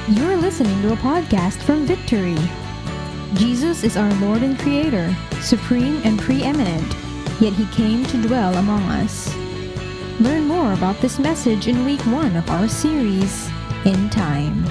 You're listening to a podcast from Victory. Jesus is our Lord and Creator, supreme and preeminent, yet He came to dwell among us. Learn more about this message in week 1 of our series, In Time.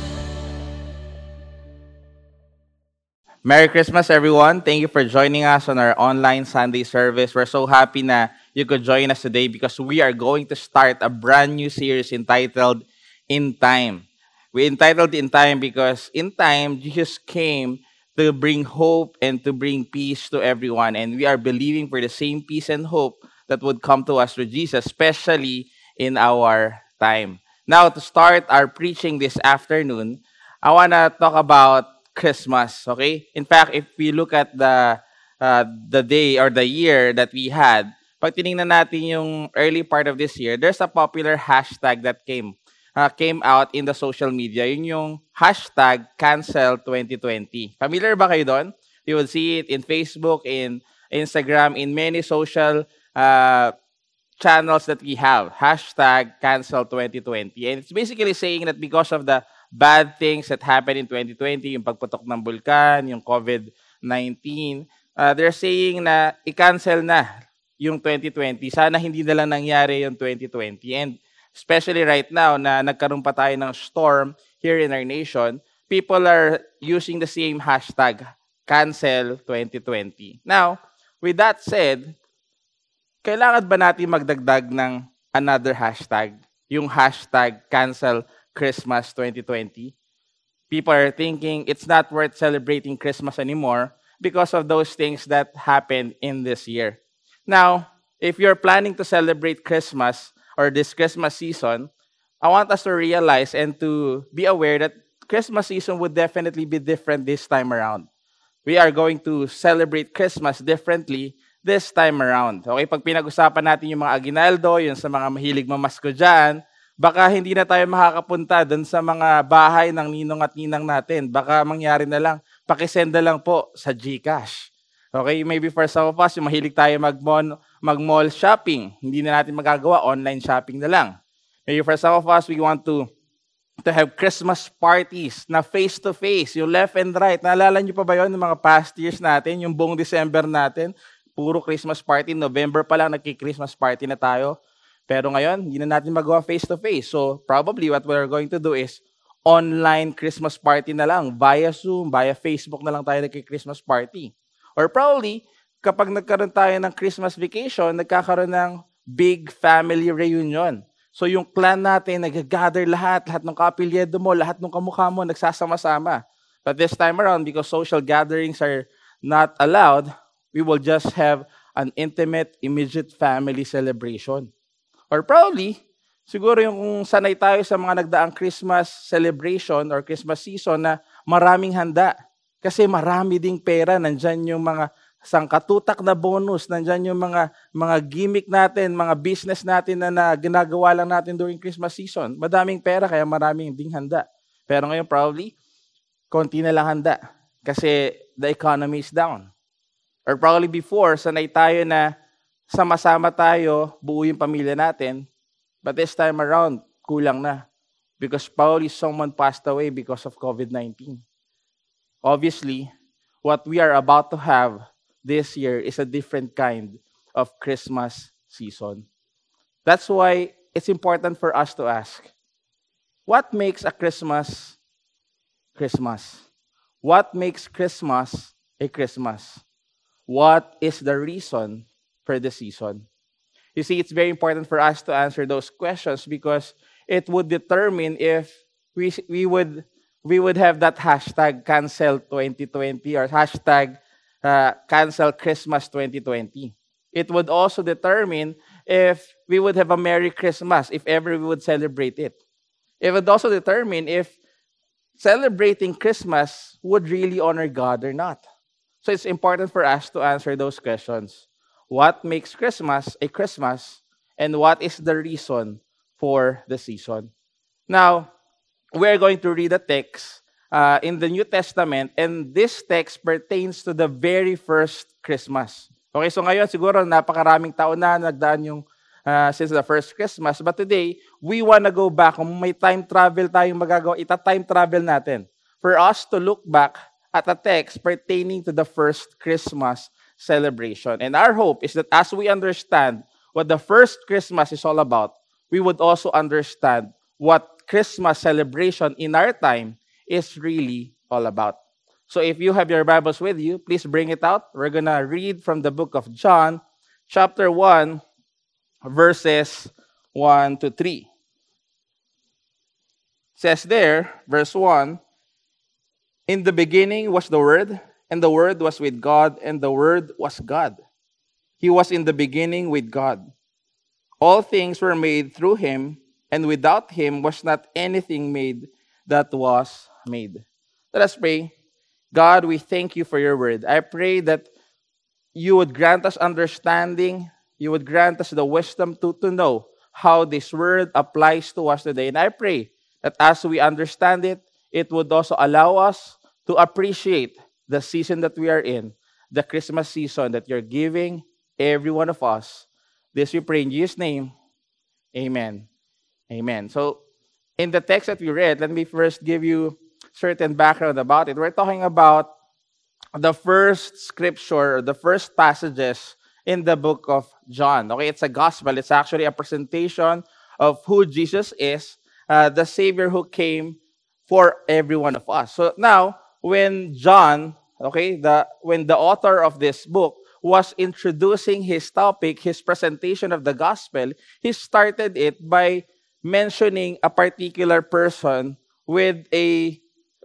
Merry Christmas, everyone. Thank you for joining us on our online Sunday service. We're so happy na you could join us today because we are going to start a brand new series entitled In Time. We entitled In Time because in time, Jesus came to bring hope and to bring peace to everyone. And we are believing for the same peace and hope that would come to us through Jesus, especially in our time. Now, to start our preaching this afternoon, I want to talk about Christmas, okay? In fact, if we look at the day or the year that we had, pag tinignan natin yung early part of this year, there's a popular hashtag that came out in the social media. Yun yung hashtag cancel 2020. Familiar ba kayo doon? You will see it in Facebook, in Instagram, in many social channels that we have. Hashtag cancel 2020. And it's basically saying that because of the bad things that happened in 2020, yung pagputok ng bulkan, yung COVID-19, they're saying na i-cancel na yung 2020. Sana hindi na lang nangyari yung 2020. And especially right now na nagkaroon pa tayo ng storm here in our nation, people are using the same hashtag, cancel 2020. Now, with that said, kailangan ba natin magdagdag ng another hashtag? Yung hashtag cancel Christmas 2020. People are thinking it's not worth celebrating Christmas anymore because of those things that happened in this year. Now, if you're planning to celebrate Christmas or this Christmas season, I want us to realize and to be aware that Christmas season would definitely be different this time around. We are going to celebrate Christmas differently this time around. Okay, pag pinag-usapan natin yung mga aginaldo, yung sa mga mahilig mamasko dyan, baka hindi na tayo makakapunta dun sa mga bahay ng ninong at ninang natin. Baka mangyari na lang, pakisenda lang po sa GCash. Okay, maybe for some of us, yung mahilig tayo mag-mall shopping, hindi na natin magagawa, online shopping na lang. Maybe for some of us, we want to have Christmas parties na face-to-face, yung left and right. Naalala nyo pa ba yun, yung mga past years natin, yung buong December natin, puro Christmas party. November pa lang nagki-Christmas party na tayo. Pero ngayon, hindi na natin magawa face-to-face. So probably what we're going to do is online Christmas party na lang. Via Zoom, via Facebook na lang tayo nagki-Christmas party. Or probably, kapag nagkaroon tayo ng Christmas vacation, nagkakaroon ng big family reunion. So yung clan natin, nag-gather lahat ng kapilyedo mo, lahat ng kamukha mo, nagsasama-sama. But this time around, because social gatherings are not allowed, we will just have an intimate, immediate family celebration. Or probably, siguro yung kung sanay tayo sa mga nagdaang Christmas celebration or Christmas season na maraming handa. Kasi marami ding pera, nandyan yung mga sangkatutak na bonus, nandyan yung mga gimmick natin, mga business natin na ginagawa lang natin during Christmas season. Madaming pera, kaya maraming ding handa. Pero ngayon probably, konti na lang handa. Kasi the economy is down. Or probably before, sanay tayo na sama-sama tayo, buo yung pamilya natin. But this time around, kulang na. Because probably someone passed away because of COVID-19. Obviously, what we are about to have this year is a different kind of Christmas season. That's why it's important for us to ask, what makes a Christmas Christmas? What makes Christmas a Christmas? What is the reason for the season? You see, it's very important for us to answer those questions because it would determine if we would have that hashtag cancel 2020 or hashtag cancel Christmas 2020. It would also determine if we would have a Merry Christmas, if ever we would celebrate it. It would also determine if celebrating Christmas would really honor God or not. So it's important for us to answer those questions. What makes Christmas a Christmas? And what is the reason for the season? Now, we're going to read a text in the New Testament, and this text pertains to the very first Christmas. Okay, so ngayon siguro napakaraming taon na nagdaan yung since the first Christmas. But today, we want to go back. Kung may time travel tayong magagawa, ita-time travel natin for us to look back at a text pertaining to the first Christmas celebration. And our hope is that as we understand what the first Christmas is all about, we would also understand what Christmas celebration in our time is really all about. So if you have your Bibles with you, please bring it out. We're going to read from the book of John, chapter 1, verses 1 to 3. It says there, verse 1, "In the beginning was the Word, and the Word was with God, and the Word was God. He was in the beginning with God. All things were made through him, and without him was not anything made that was made." Let us pray. God, we thank you for your word. I pray that you would grant us understanding. You would grant us the wisdom to know how this word applies to us today. And I pray that as we understand it, it would also allow us to appreciate the season that we are in, the Christmas season that you're giving every one of us. This we pray in Jesus' name. Amen. Amen. So, in the text that we read, let me first give you certain background about it. We're talking about the first scripture, the first passages in the book of John. Okay, it's a gospel. It's actually a presentation of who Jesus is, the Savior who came for every one of us. So now, when John, when the author of this book was introducing his topic, his presentation of the gospel, he started it by mentioning a particular person with a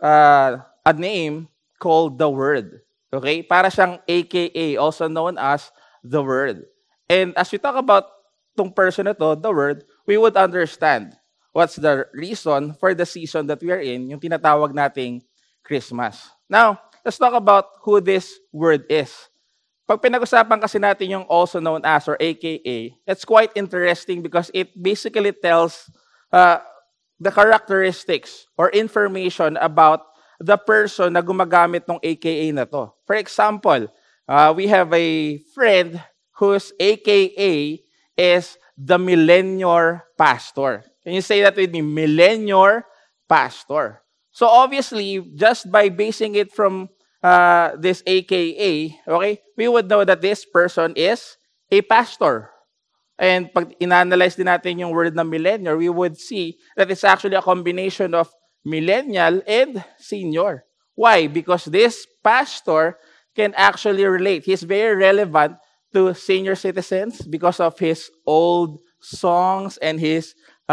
name called the Word. Okay? Para siyang AKA, also known as the Word. And as we talk about tong person na to, the Word, we would understand what's the reason for the season that we are in, yung tinatawag nating Christmas. Now, let's talk about who this Word is. Pag pinag-usapan kasi natin yung also known as or AKA, it's quite interesting because it basically tells the characteristics or information about the person na gumagamit ng AKA na to. For example, we have a friend whose AKA is the Millennial Pastor. Can you say that with me? Millennial Pastor. So obviously, just by basing it from this AKA, okay, we would know that this person is a pastor. And pag inanalyze din natin yung word na millennial, we would see that it's actually a combination of millennial and senior. Why? Because this pastor can actually relate. He's very relevant to senior citizens because of his old songs and his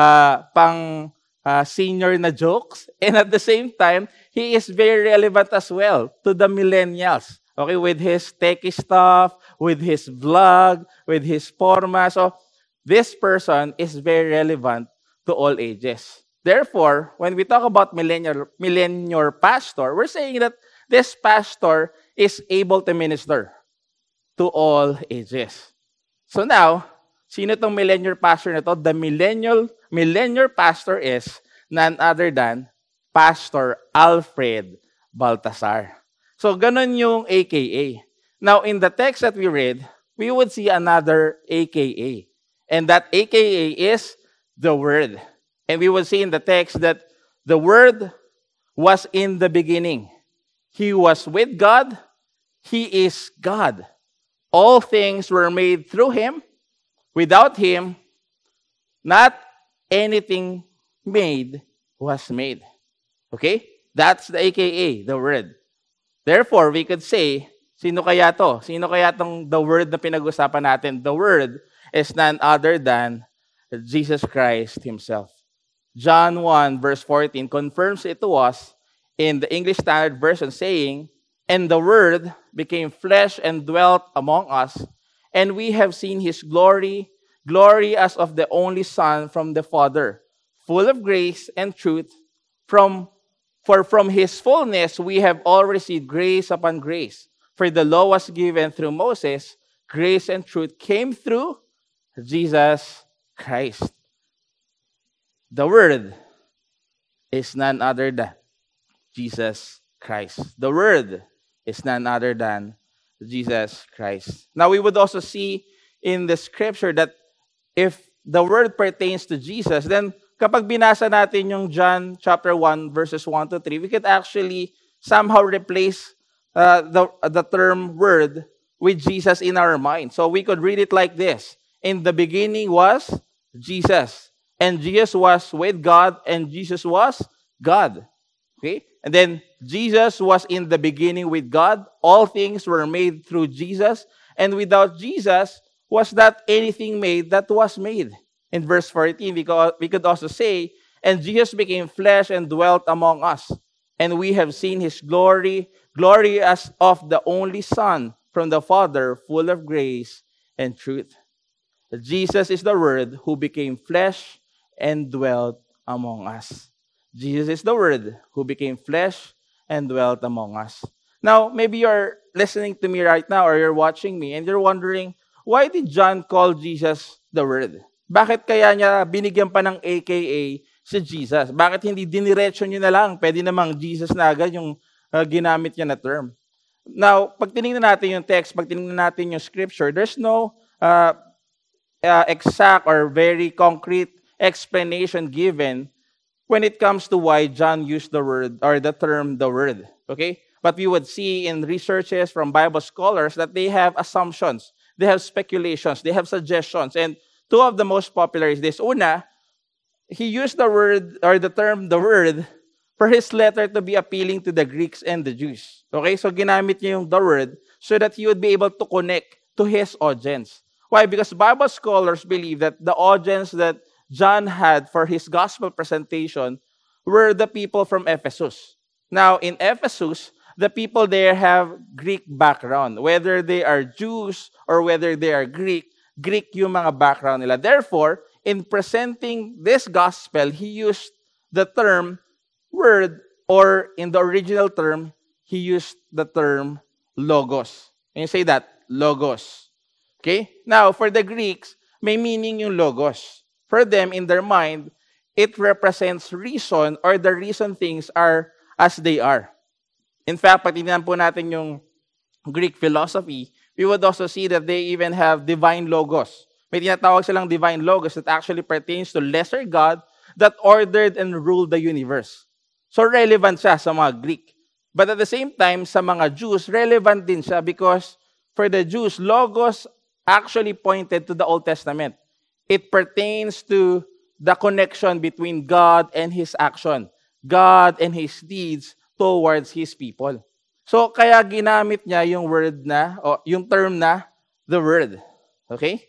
senior na jokes. And at the same time, he is very relevant as well to the millennials. Okay, with his techie stuff, with his vlog, with his forma. So, this person is very relevant to all ages. Therefore, when we talk about millennial pastor, we're saying that this pastor is able to minister to all ages. So now, sino tong millennial pastor na to? The millennial pastor is none other than Pastor Alfred Baltasar. So, ganun yung AKA. Now, in the text that we read, we would see another AKA. And that AKA is the Word. And we would see in the text that the Word was in the beginning. He was with God. He is God. All things were made through Him. Without Him, not anything made was made. Okay? That's the AKA, the Word. Therefore, we could say, sino kaya to? Sino kaya tong the Word na pinag-usapan natin? The Word is none other than Jesus Christ Himself. John 1 verse 14 confirms it to us in the English Standard Version saying, "And the Word became flesh and dwelt among us, and we have seen His glory, glory as of the only Son from the Father, full of grace and truth. For from His fullness we have all received grace upon grace. For the law was given through Moses, grace and truth came through Jesus Christ." The Word is none other than Jesus Christ. The Word is none other than Jesus Christ. Now we would also see in the scripture that if the word pertains to Jesus, then kapag binasa natin yung John chapter 1, verses 1 to 3, we could actually somehow replace the term word with Jesus in our mind. So we could read it like this. In the beginning was Jesus. And Jesus was with God, and Jesus was God. Okay? And then Jesus was in the beginning with God. All things were made through Jesus. And without Jesus was not anything made that was made. In verse 14, we could also say, and Jesus became flesh and dwelt among us. And we have seen his glory, glory as of the only Son from the Father, full of grace and truth. Jesus is the Word who became flesh and dwelt among us. Jesus is the Word who became flesh and dwelt among us. Now, maybe you're listening to me right now or you're watching me and you're wondering, why did John call Jesus the Word? Bakit kaya niya binigyan pa ng AKA si Jesus? Bakit hindi diniretso niyo na lang? Pwede namang Jesus na agad yung ginamit niya na term. Now, pag tinignan natin yung text, pag tinignan natin yung scripture, there's no exact or very concrete explanation given when it comes to why John used the word or the term the word. Okay? But we would see in researches from Bible scholars that they have assumptions, they have speculations, they have suggestions. And two of the most popular is this. Una, he used the word or the term the word for his letter to be appealing to the Greeks and the Jews. Okay? So ginamit niya yung the word so that he would be able to connect to his audience. Why? Because Bible scholars believe that the audience that John had for his gospel presentation were the people from Ephesus. Now, in Ephesus, the people there have Greek background. Whether they are Jews or whether they are Greek, Greek yung mga background nila. Therefore, in presenting this gospel, he used the term word, or in the original term, he used the term logos. Can you say that? Logos. Okay? Now, for the Greeks, may meaning yung logos. For them, in their mind, it represents reason or the reason things are as they are. In fact, pag tingnan po natin yung Greek philosophy, we would also see that they even have divine logos. May tinatawag silang divine logos that actually pertains to lesser God that ordered and ruled the universe. So relevant siya sa mga Greek. But at the same time, sa mga Jews, relevant din siya because for the Jews, logos actually pointed to the Old Testament. It pertains to the connection between God and His action, God and His deeds towards His people. So kaya ginamit niya yung word na, o yung term na, the word. Okay?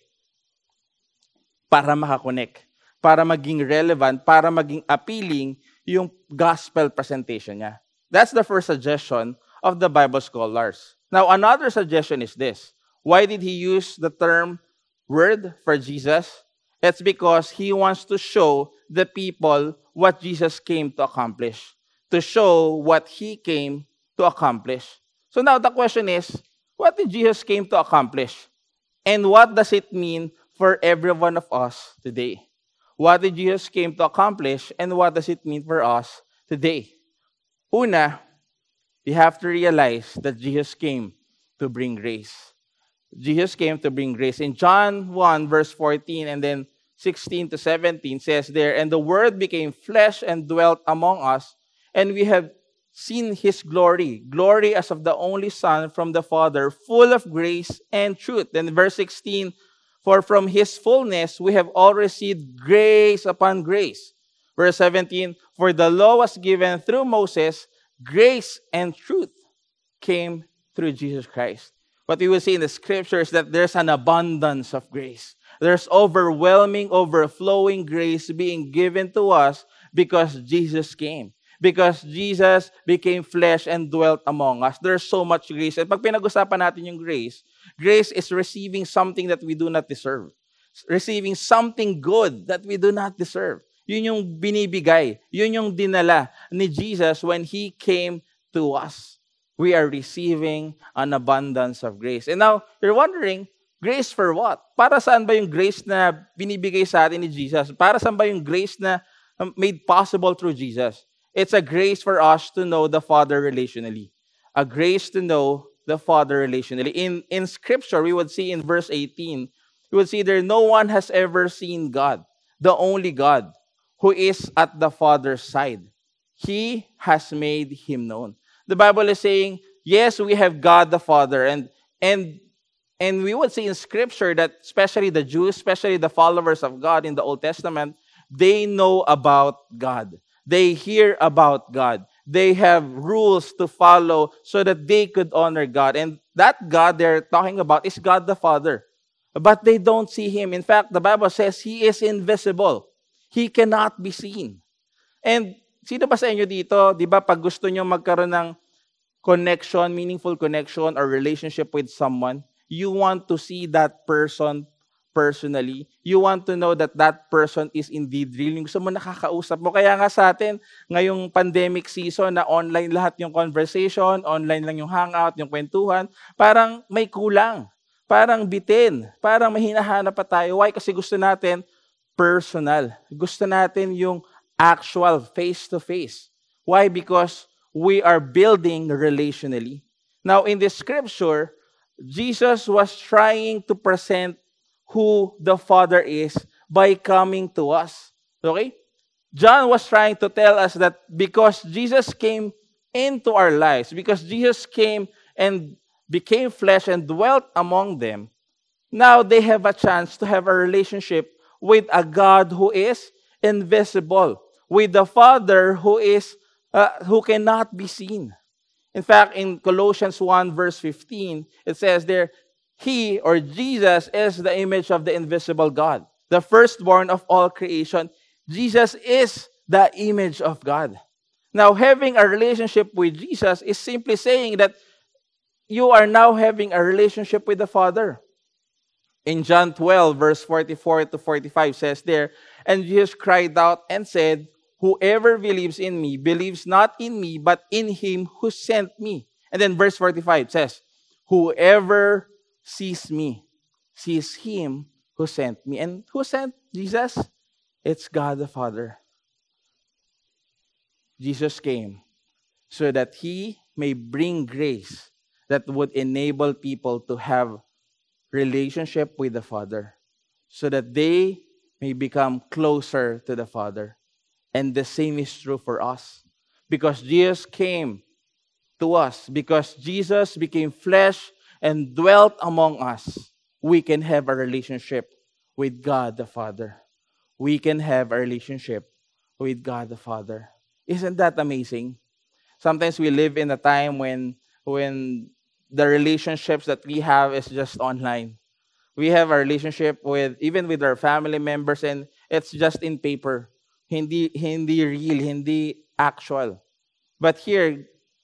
Para makakonect, para maging relevant, para maging appealing yung gospel presentation niya. That's the first suggestion of the Bible scholars. Now, another suggestion is this. Why did he use the term word for Jesus? It's because he wants to show the people what Jesus came to accomplish, to show what he came to accomplish. So now the question is, what did Jesus came to accomplish? And what does it mean for every one of us today? What did Jesus came to accomplish and what does it mean for us today? Una, we have to realize that Jesus came to bring grace. Jesus came to bring grace. In John 1, verse 14, and then 16 to 17 says there, and the Word became flesh and dwelt among us, and we have seen His glory, glory as of the only Son from the Father, full of grace and truth. Then verse 16, for from His fullness we have all received grace upon grace. Verse 17, for the law was given through Moses, grace and truth came through Jesus Christ. What we will see in the scriptures is that there's an abundance of grace. There's overwhelming, overflowing grace being given to us because Jesus came. Because Jesus became flesh and dwelt among us. There's so much grace. At pag pinag-usapan natin yung grace, grace is receiving something that we do not deserve. Receiving something good that we do not deserve. Yun yung binibigay. Yun yung dinala ni Jesus when He came to us. We are receiving an abundance of grace. And now, you're wondering, grace for what? Para saan ba yung grace na binibigay sa atin ni Jesus? Para saan ba yung grace na made possible through Jesus? It's a grace for us to know the Father relationally. A grace to know the Father relationally. In Scripture, we would see in verse 18, You would see there, no one has ever seen God, the only God, who is at the Father's side. He has made him known. The Bible is saying, yes, we have God the Father, and and we would see in Scripture that especially the Jews, especially the followers of God in the Old Testament, they know about God. They hear about God. They have rules to follow so that they could honor God. And that God they're talking about is God the Father. But they don't see him. In fact, the Bible says he is invisible. He cannot be seen. And sino ba sa inyo dito, di ba, pag gusto nyo magkaroon ng connection, meaningful connection or relationship with someone, you want to see that person personally. You want to know that that person is indeed real. Yung gusto mo nakakausap mo. Kaya nga sa atin, ngayong pandemic season na online lahat yung conversation, online lang yung hangout, yung kwentuhan, parang may kulang. Parang bitin. Parang may hinahanap pa tayo. Why? Kasi gusto natin personal. Gusto natin yung actual face-to-face. Why? Because we are building relationally. Now, in this scripture, Jesus was trying to present who the Father is by coming to us. Okay? John was trying to tell us that because Jesus came into our lives, because Jesus came and became flesh and dwelt among them, now they have a chance to have a relationship with a God who is invisible, with the Father who cannot be seen. In fact, in Colossians 1 verse 15, it says there, He or Jesus is the image of the invisible God, the firstborn of all creation. Jesus is the image of God. Now, having a relationship with Jesus is simply saying that you are now having a relationship with the Father. In John 12, verse 44 to 45 says there, and Jesus cried out and said, whoever believes in me believes not in me, but in him who sent me. And then verse 45 says, whoever sees me sees him who sent me. And who sent Jesus? It's God the Father. Jesus came so that he may bring grace that would enable people to have relationship with the Father, so that they may become closer to the Father. And the same is true for us. Because Jesus came to us, because Jesus became flesh and dwelt among us, we can have a relationship with God the Father. We can have a relationship with God the Father. Isn't that amazing? Sometimes we live in a time when the relationships that we have is just online. We have a relationship even with our family members, and it's just in paper. Hindi real, hindi actual. But here,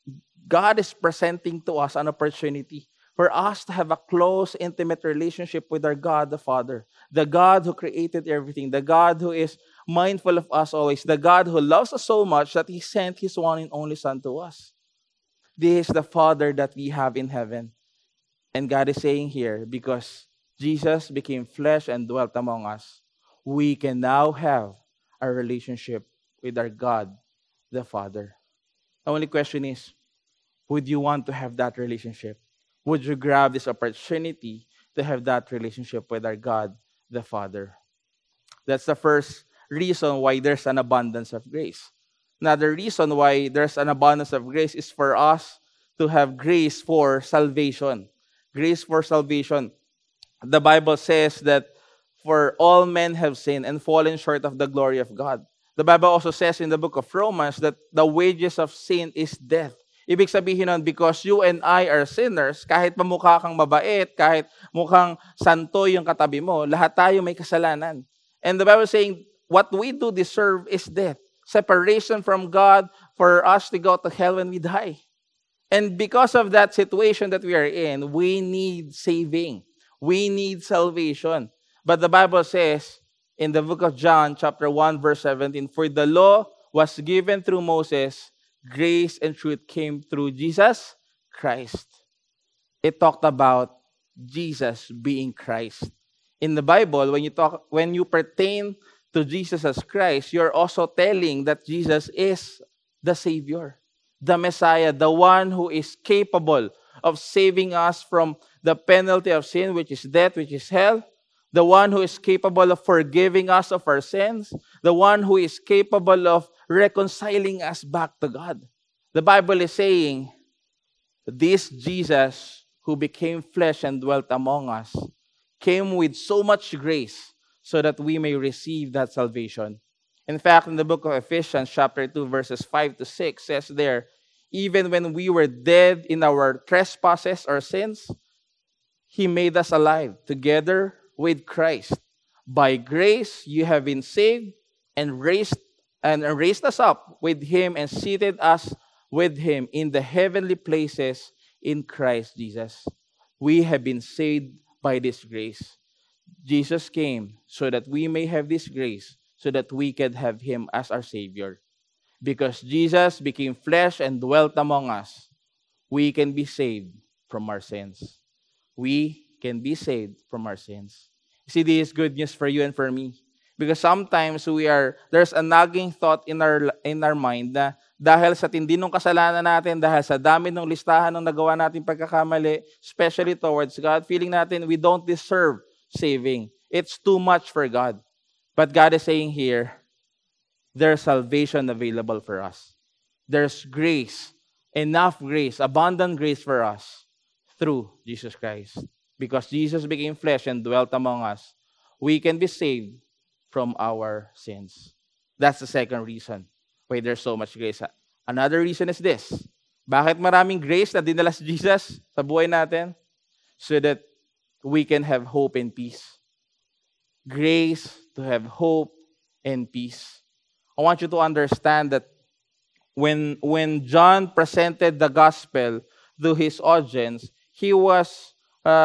God is presenting to us an opportunity for us to have a close, intimate relationship with our God the Father, the God who created everything, the God who is mindful of us always, the God who loves us so much that He sent His one and only Son to us. This is the Father that we have in heaven. And God is saying here, because Jesus became flesh and dwelt among us, we can now have a relationship with our God, the Father. The only question is, would you want to have that relationship? Would you grab this opportunity to have that relationship with our God, the Father? That's the first reason why there's an abundance of grace. Another reason why there's an abundance of grace is for us to have grace for salvation. Grace for salvation. The Bible says that for all men have sinned and fallen short of the glory of God. The Bible also says in the book of Romans that the wages of sin is death. Ibig sabihin nun, because you and I are sinners, kahit mukha kang mabait, kahit mukhang santo yung katabi mo, lahat tayo may kasalanan. And the Bible is saying, what we do deserve is death. Separation from God for us to go to hell when we die. And because of that situation that we are in, we need saving. We need salvation. But the Bible says in the book of John, chapter 1, verse 17, for the law was given through Moses, grace and truth came through Jesus Christ. It talked about Jesus being Christ. In the Bible, when you pertain to Jesus as Christ, you're also telling that Jesus is the Savior, the Messiah, the one who is capable of saving us from the penalty of sin, which is death, which is hell, the one who is capable of forgiving us of our sins, the one who is capable of reconciling us back to God. The Bible is saying, this Jesus who became flesh and dwelt among us came with so much grace so that we may receive that salvation. In fact, in the book of Ephesians chapter 2 verses 5 to 6 says there, even when we were dead in our trespasses or sins, He made us alive together with Christ. By grace you have been saved and raised us up with Him and seated us with Him in the heavenly places in Christ Jesus. We have been saved by this grace. Jesus came so that we may have this grace, so that we can have Him as our Savior. Because Jesus became flesh and dwelt among us, we can be saved from our sins. We can be saved from our sins. See, this is good news for you and for me. Because sometimes there's a nagging thought in our mind na dahil sa tindi ng kasalanan natin, dahil sa dami ng listahan ng nagawa natin pagkakamali, especially towards God, feeling natin we don't deserve saving. It's too much for God. But God is saying here, there's salvation available for us. There's grace, enough grace, abundant grace for us through Jesus Christ. Because Jesus became flesh and dwelt among us, we can be saved from our sins. That's the second reason why there's so much grace. Another reason is this. Bakit maraming grace na dinala si Jesus sa buhay natin? So that we can have hope and peace. Grace to have hope and peace. I want you to understand that when John presented the gospel to his audience, he was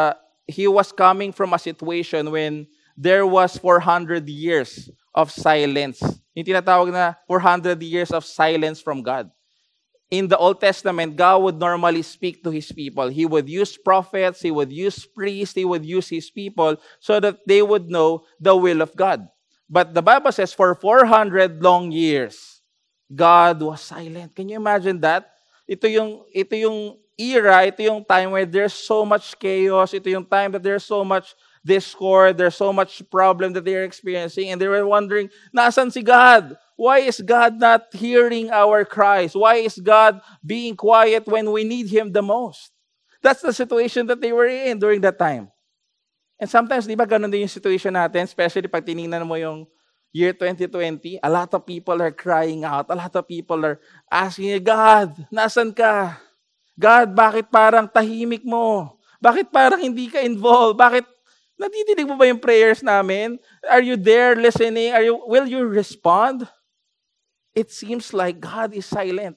coming from a situation when there was 400 years of silence. Yung tinatawag na 400 years of silence from God. In the Old Testament, God would normally speak to His people. He would use prophets, He would use priests, He would use His people so that they would know the will of God. But the Bible says for 400 long years, God was silent. Can you imagine that? Ito yung era, ito yung time where there's so much chaos, ito yung time that there's so much discord, there's so much problem that they're experiencing, and they were wondering, nasan si God? Why is God not hearing our cries? Why is God being quiet when we need Him the most? That's the situation that they were in during that time. And sometimes, di ba, ganun din yung situation natin, especially pag tinignan mo yung year 2020, a lot of people are crying out, a lot of people are asking, God, nasan ka? God, bakit parang tahimik mo? Bakit parang hindi ka involved? Bakit nadidinig mo ba yung prayers namin? Are you there listening? Will you respond? It seems like God is silent.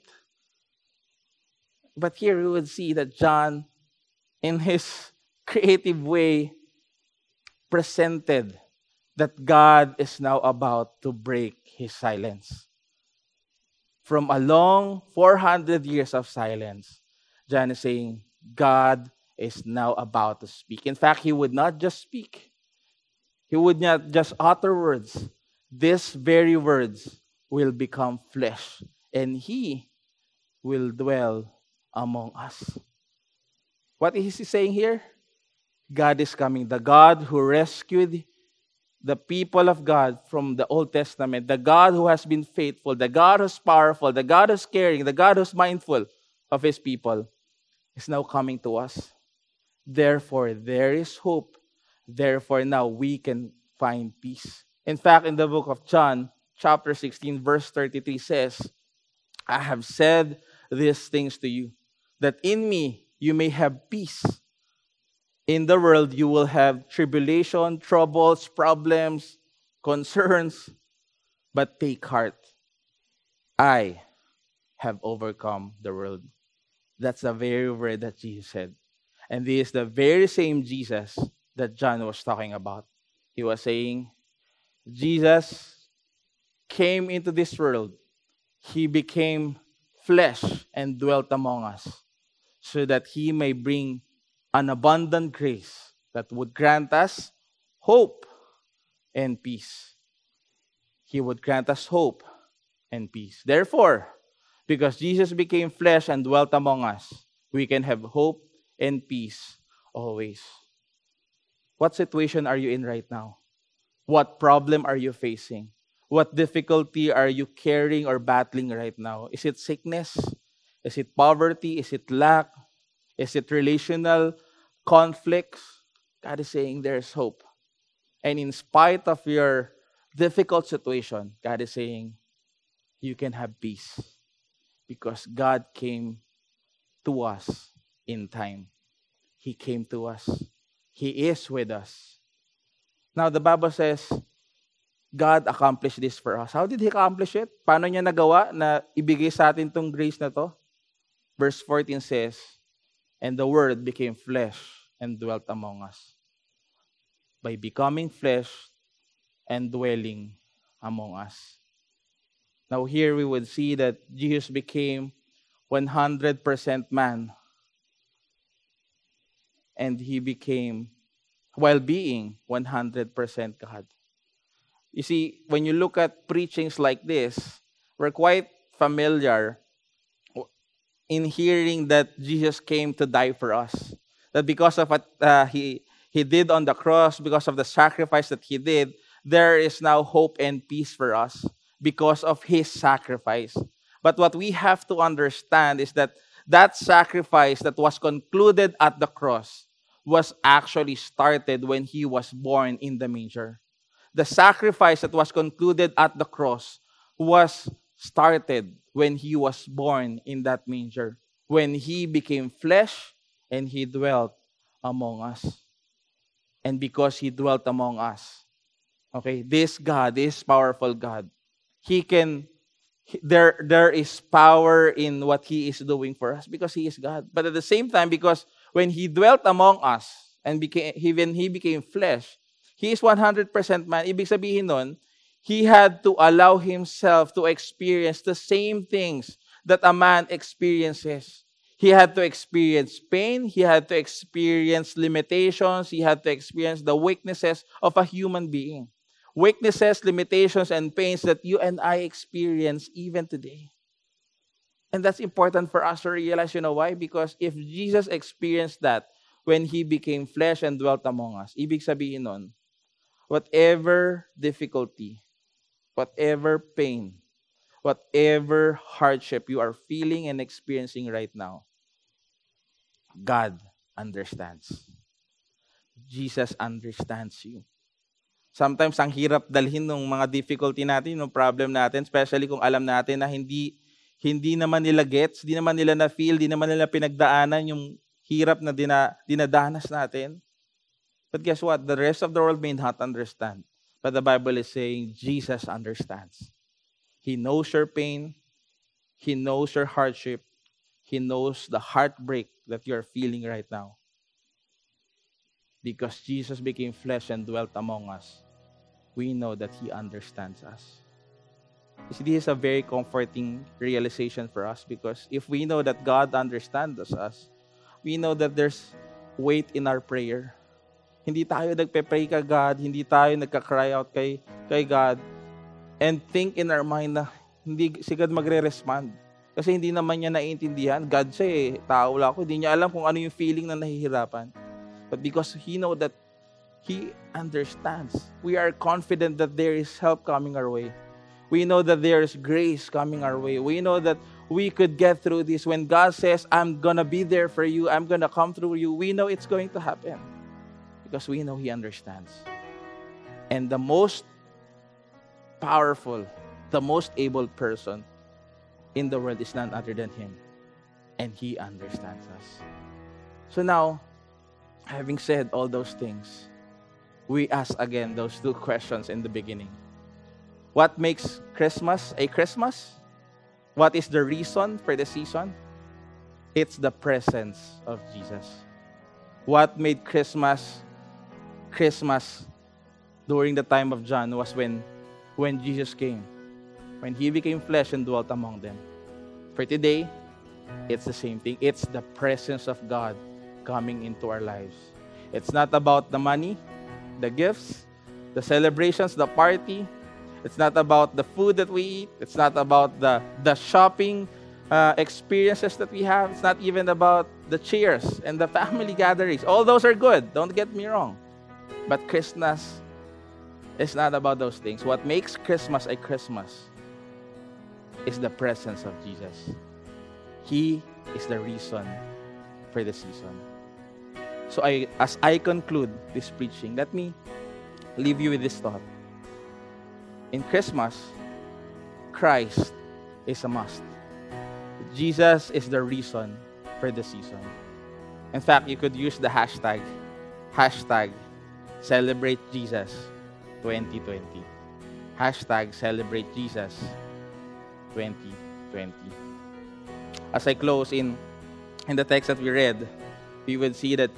But here we would see that John, in his creative way, presented that God is now about to break His silence. From a long 400 years of silence, John is saying, God is now about to speak. In fact, He would not just speak. He would not just utter words. These very words will become flesh, and He will dwell among us. What is He saying here? God is coming. The God who rescued the people of God from the Old Testament, the God who has been faithful, the God who's powerful, the God who's caring, the God who's mindful of His people, is now coming to us. Therefore, there is hope. Therefore, now we can find peace. In fact, in the book of John, chapter 16, verse 33 says, I have said these things to you, that in me you may have peace. In the world, you will have tribulation, troubles, problems, concerns. But take heart. I have overcome the world. That's the very word that Jesus said. And this is the very same Jesus that John was talking about. He was saying, Jesus came into this world. He became flesh and dwelt among us so that He may bring an abundant grace that would grant us hope and peace. He would grant us hope and peace. Therefore, because Jesus became flesh and dwelt among us, we can have hope and peace always. What situation are you in right now? What problem are you facing? What difficulty are you carrying or battling right now? Is it sickness? Is it poverty? Is it lack? Is it relational conflicts? God is saying there's hope. And in spite of your difficult situation, God is saying you can have peace because God came to us in time. He came to us. He is with us. Now, the Bible says, God accomplished this for us. How did He accomplish it? Paano niya nagawa na ibigay sa atin tong grace na to? Verse 14 says, and the Word became flesh and dwelt among us. By becoming flesh and dwelling among us. Now here we would see that Jesus became 100% man. And He became, while being 100% God. You see, when you look at preachings like this, we're quite familiar in hearing that Jesus came to die for us. That because of what He did on the cross, because of the sacrifice that He did, there is now hope and peace for us because of His sacrifice. But what we have to understand is that that sacrifice that was concluded at the cross was actually started when He was born in the manger. The sacrifice that was concluded at the cross was started when He was born in that manger, when He became flesh and He dwelt among us. And because He dwelt among us, okay, this God, this powerful God, there is power in what He is doing for us because He is God. But at the same time, because when He dwelt among us and when He became flesh, He is 100% man. Ibig sabihin nun, He had to allow Himself to experience the same things that a man experiences. He had to experience pain. He had to experience limitations. He had to experience the weaknesses of a human being. Weaknesses, limitations, and pains that you and I experience even today. And that's important for us to realize, you know why? Because if Jesus experienced that when He became flesh and dwelt among us, ibig sabihin nun, whatever difficulty, whatever pain, whatever hardship you are feeling and experiencing right now, God understands. Jesus understands you. Sometimes ang hirap dalhin ng mga difficulty natin, ng problem natin, especially kung alam natin na hindi naman nila gets, hindi naman nila na-feel, hindi naman nila pinagdaanan yung hirap na dinadanas natin. But guess what? The rest of the world may not understand. But the Bible is saying Jesus understands. He knows your pain. He knows your hardship. He knows the heartbreak that you're feeling right now. Because Jesus became flesh and dwelt among us, we know that He understands us. You see, this is a very comforting realization for us because if we know that God understands us, we know that there's weight in our prayer. Hindi tayo nagpe-pray ka God, hindi tayo nagka-cry out kay God and think in our mind na hindi si God magre-respond. Kasi hindi naman niya naiintindihan. God siya tao lang ako. Hindi niya alam kung ano yung feeling na nahihirapan. But because He know that He understands, we are confident that there is help coming our way. We know that there is grace coming our way. We know that we could get through this. When God says, I'm gonna be there for you, I'm gonna come through you, we know it's going to happen. Because we know He understands. And the most powerful, the most able person in the world is none other than Him. And He understands us. So now, having said all those things, we ask again those two questions in the beginning. What makes Christmas a Christmas? What is the reason for the season? It's the presence of Jesus. What made Christmas during the time of John was when Jesus came, when He became flesh and dwelt among them. For today, it's the same thing. It's the presence of God coming into our lives. It's not about the money, the gifts, the celebrations, the party. It's not about the food that we eat. It's not about the shopping experiences that we have. It's not even about the cheers and the family gatherings. All those are good. Don't get me wrong. But Christmas is not about those things. What makes Christmas a Christmas is the presence of Jesus. He is the reason for the season. So as I conclude this preaching, let me leave you with this thought. In Christmas, Christ is a must. Jesus is the reason for the season. In fact, you could use the hashtag Celebrate Jesus 2020. Hashtag Celebrate Jesus 2020. As I close in the text that we read, we would see that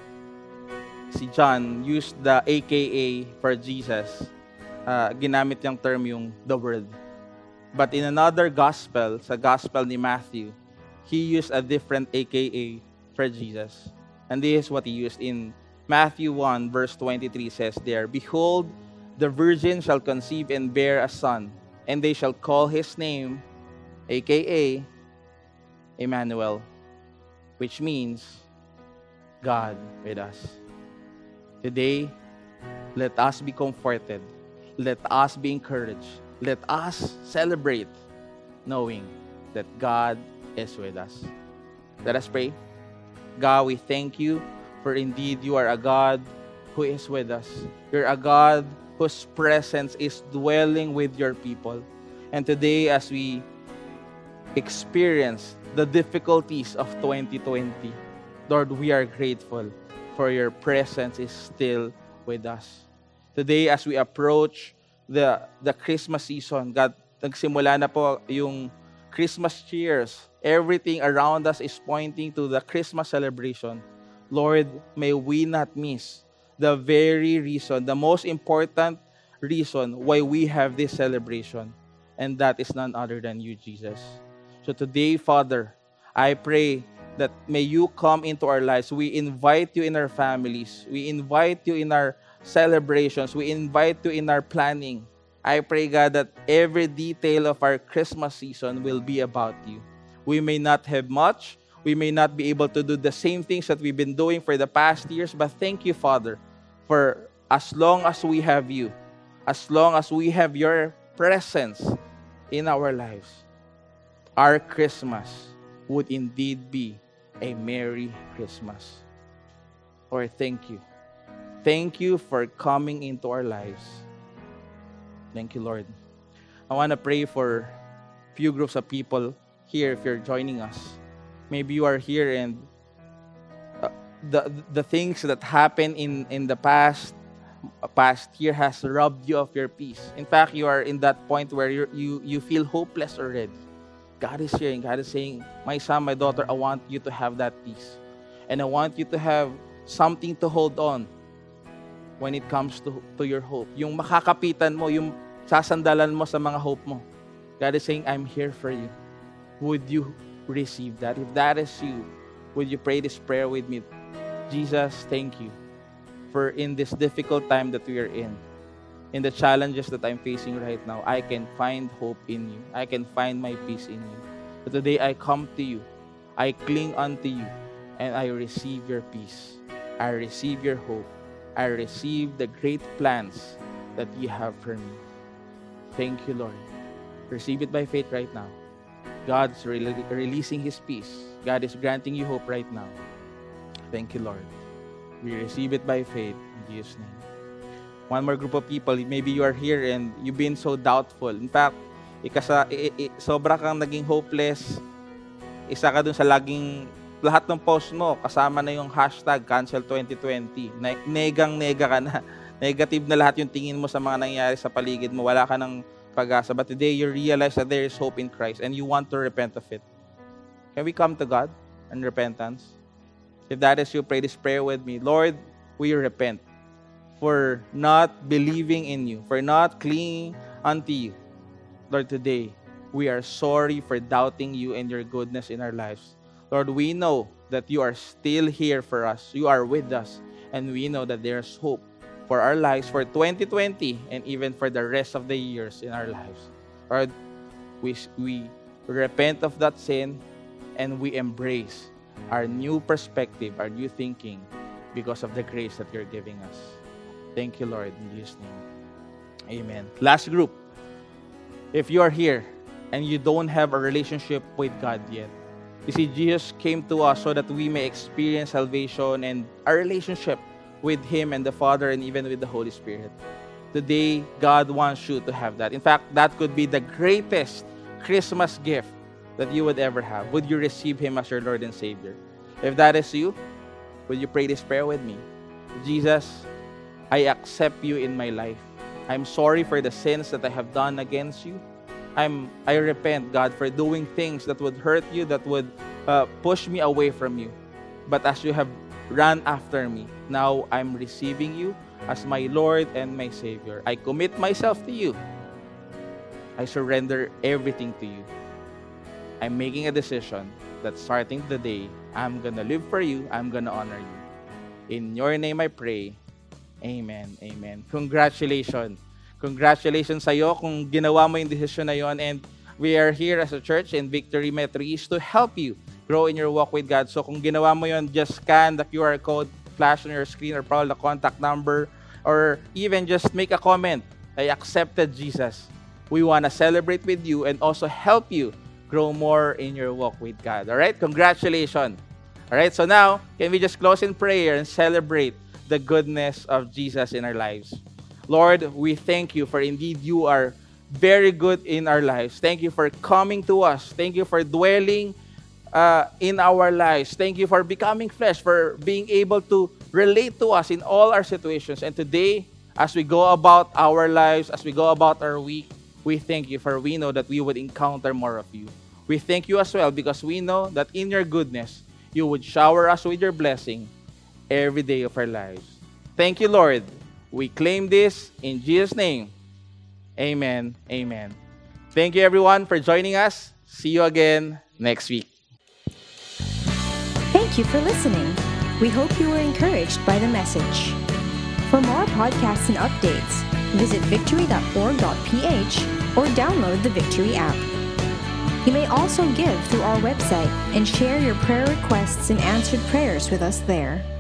si John used the AKA for Jesus. Ginamit niyang term yung the Word. But in another gospel, sa gospel ni Matthew, he used a different AKA for Jesus. And this is what he used in Matthew 1 verse 23 says there, "Behold, the virgin shall conceive and bear a son, and they shall call his name, AKA, Emmanuel," which means God with us. Today, let us be comforted. Let us be encouraged. Let us celebrate knowing that God is with us. Let us pray. God, we thank you for indeed you are a God who is with us. You're a God whose presence is dwelling with your people. And today, as we experience the difficulties of 2020, Lord, we are grateful for your presence is still with us. Today, as we approach the Christmas season, God, nagsimula na po yung Christmas cheers. Everything around us is pointing to the Christmas celebration. Lord, may we not miss the very reason, the most important reason why we have this celebration. And that is none other than you, Jesus. So today, Father, I pray that may you come into our lives. We invite you in our families. We invite you in our celebrations. We invite you in our planning. I pray, God, that every detail of our Christmas season will be about you. We may not have much. We may not be able to do the same things that we've been doing for the past years, but thank you, Father, for as long as we have you, as long as we have your presence in our lives, our Christmas would indeed be a Merry Christmas. Lord, thank you. Thank you for coming into our lives. Thank you, Lord. I want to pray for a few groups of people here if you're joining us. Maybe you are here and the things that happened in the past year has robbed you of your peace. In fact, you are in that point where you feel hopeless already. God is here and God is saying, my son, my daughter, I want you to have that peace. And I want you to have something to hold on when it comes to your hope. Yung makakapitan mo, yung sasandalan mo sa mga hope mo. God is saying, I'm here for you. Would you receive that? If that is you, would you pray this prayer with me? Jesus, thank you for in this difficult time that we are in the challenges that I'm facing right now, I can find hope in you. I can find my peace in you. But today I come to you. I cling unto you and I receive your peace. I receive your hope. I receive the great plans that you have for me. Thank you, Lord. Receive it by faith right now. God's releasing His peace. God is granting you hope right now. Thank you, Lord. We receive it by faith in Jesus' name. One more group of people, maybe you are here and you've been so doubtful. In fact, sobra kang naging hopeless. Isa ka dun sa laging, lahat ng post mo, kasama na yung hashtag cancel 2020. Negang-nega ka na. Negative na lahat yung tingin mo sa mga nangyayari sa paligid mo. Wala ka ng pag-asa. But today, you realize that there is hope in Christ and you want to repent of it. Can we come to God in repentance? If that is you, pray this prayer with me. Lord, we repent for not believing in you, for not clinging unto you. Lord, today, we are sorry for doubting you and your goodness in our lives. Lord, we know that you are still here for us. You are with us. And we know that there's hope for our lives for 2020 and even for the rest of the years in our lives. Lord, we repent of that sin and we embrace our new perspective, our new thinking because of the grace that you're giving us. Thank you, Lord, in Jesus' name. Amen. Last group. If you are here and you don't have a relationship with God yet, you see, Jesus came to us so that we may experience salvation and a relationship with Him and the Father and even with the Holy Spirit. Today, God wants you to have that. In fact, that could be the greatest Christmas gift that you would ever have. Would you receive Him as your Lord and Savior? If that is you, would you pray this prayer with me? Jesus, I accept you in my life. I'm sorry for the sins that I have done against you. I repent, God, for doing things that would hurt you, that would push me away from you. But as you have run after me, now I'm receiving you as my Lord and my Savior. I commit myself to you. I surrender everything to you. I'm making a decision that starting today, I'm gonna live for you, I'm gonna honor you. In your name I pray. Amen. Amen. Congratulations. Congratulations sa'yo kung ginawa mo yung decision na yon. And we are here as a church in Victory Metro East to help you grow in your walk with God. So kung ginawa mo yon, just scan the QR code, flash on your screen, or probably the contact number, or even just make a comment. I accepted Jesus. We want to celebrate with you and also help you grow more in your walk with God. All right? Congratulations. All right? So now, can we just close in prayer and celebrate the goodness of Jesus in our lives? Lord, we thank you for indeed you are very good in our lives. Thank you for coming to us. Thank you for dwelling in our lives. Thank you for becoming flesh, for being able to relate to us in all our situations. And today, as we go about our lives, as we go about our week, we thank you for we know that we would encounter more of you. We thank you as well because we know that in your goodness, you would shower us with your blessing every day of our lives. Thank you, Lord. We claim this in Jesus' name. Amen. Amen. Thank you, everyone, for joining us. See you again next week. Thank you for listening. We hope you were encouraged by the message. For more podcasts and updates, visit victory.org.ph or download the Victory app. You may also give through our website and share your prayer requests and answered prayers with us there.